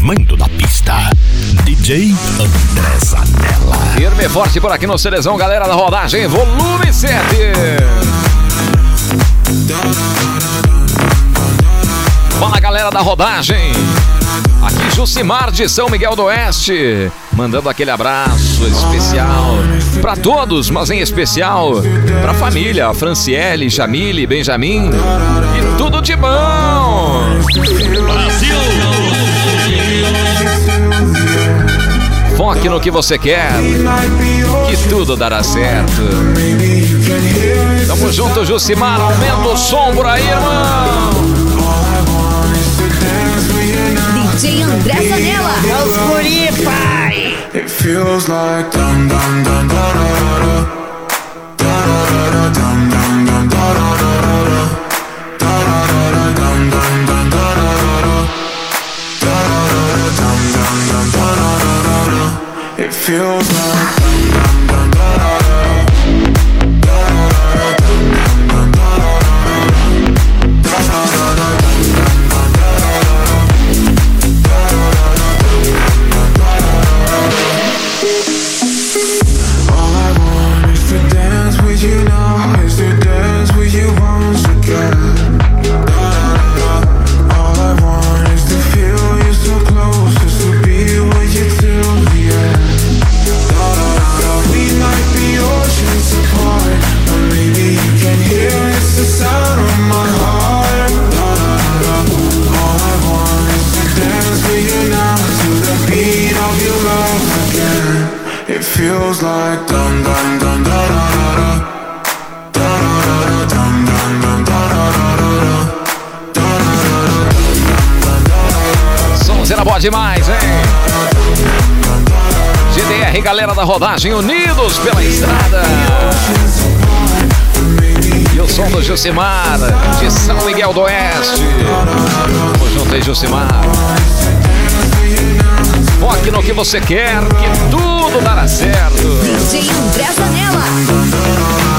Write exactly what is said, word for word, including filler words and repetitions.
Mando na pista, D J André Zanella. Firme e forte por aqui no Cerezão, galera da rodagem, volume sete. Fala, galera da rodagem. Aqui Jucimar de São Miguel do Oeste, mandando aquele abraço especial para todos, mas em especial para a família, Franciele, Jamile, Benjamin e tudo de bom. Brasil! Foque no que você quer, que tudo dará certo. Tamo junto, Jucimar, aumenta o som por aí, irmão. D J André Zanella. É os guri, pai. It feels like dum dum dum da da da da da dum dum dum da da da da dum dum dum da da da It feels like dum dum dum da da da. It feels like dum dum dum da da da da dum dum dum da da da. Sonzeira boa demais, hein? G D R, galera da rodagem, unidos pela estrada. E o som do Jucimar de São Miguel do Oeste. Tamo junto aí, Jucimar. Foque no que você quer, que tudo dará certo. D J André Zanella.